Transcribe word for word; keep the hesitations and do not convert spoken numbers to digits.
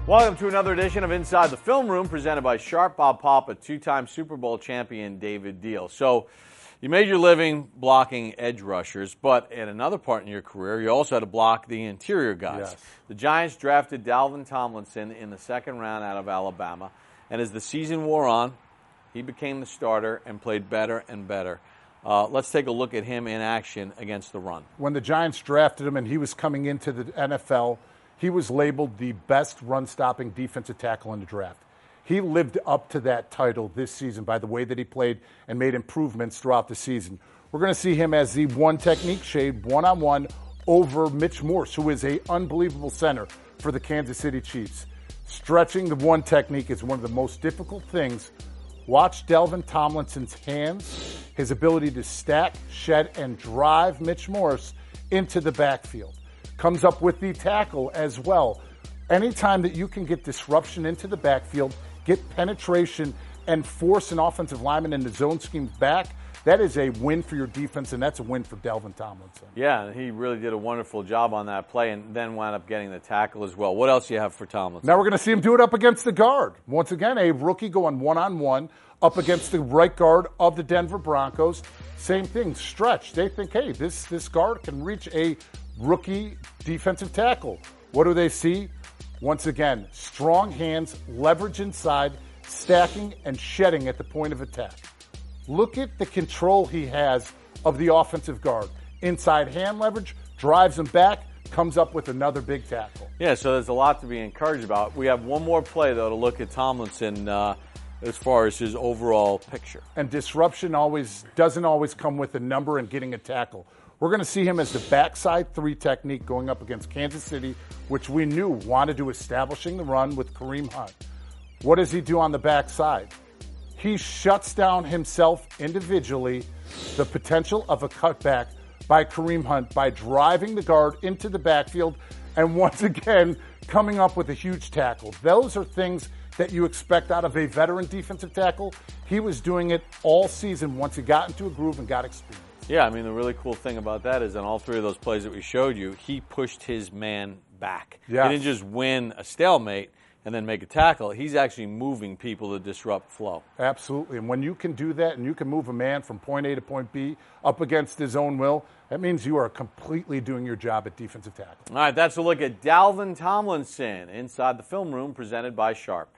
Welcome to another edition of Inside the Film Room, presented by Sharp. Bob Papa, two-time Super Bowl champion David Deal. So, you made your living blocking edge rushers, but at another part in your career, you also had to block the interior guys. Yes. The Giants drafted Dalvin Tomlinson in the second round out of Alabama, and as the season wore on, he became the starter and played better and better. Uh, let's take a look at him in action against the run. When the Giants drafted him and he was coming into the N F L, he was labeled the best run-stopping defensive tackle in the draft. He lived up to that title this season by the way that he played and made improvements throughout the season. We're going to see him as the one technique shade, one-on-one, over Mitch Morse, who is an unbelievable center for the Kansas City Chiefs. Stretching the one technique is one of the most difficult things. Watch Dalvin Tomlinson's hands, his ability to stack, shed, and drive Mitch Morse into the backfield. Comes up with the tackle as well. Anytime that you can get disruption into the backfield, get penetration, and force an offensive lineman in the zone scheme back, that is a win for your defense, and that's a win for Dalvin Tomlinson. Yeah, he really did a wonderful job on that play and then wound up getting the tackle as well. What else do you have for Tomlinson? Now we're going to see him do it up against the guard. Once again, a rookie going one-on-one up against the right guard of the Denver Broncos. Same thing, stretch. They think, hey, this, this guard can reach a rookie defensive tackle. What do they see? Once again, strong hands, leverage inside, stacking and shedding at the point of attack. Look at the control he has of the offensive guard. Inside hand leverage, drives him back, comes up with another big tackle. Yeah, so there's a lot to be encouraged about. We have one more play, though, to look at Tomlinson uh, as far as his overall picture. And disruption always doesn't always come with a number and getting a tackle. We're going to see him as the backside three technique going up against Kansas City, which we knew wanted to establishing the run with Kareem Hunt. What does he do on the backside? He shuts down himself individually, the potential of a cutback by Kareem Hunt by driving the guard into the backfield and once again coming up with a huge tackle. Those are things that you expect out of a veteran defensive tackle. He was doing it all season once he got into a groove and got experience. Yeah, I mean, the really cool thing about that is on all three of those plays that we showed you, he pushed his man back. Yes. He didn't just win a stalemate and then make a tackle. He's actually moving people to disrupt flow. Absolutely. And when you can do that and you can move a man from point A to point B up against his own will, that means you are completely doing your job at defensive tackle. All right, that's a look at Dalvin Tomlinson inside the film room presented by Sharp.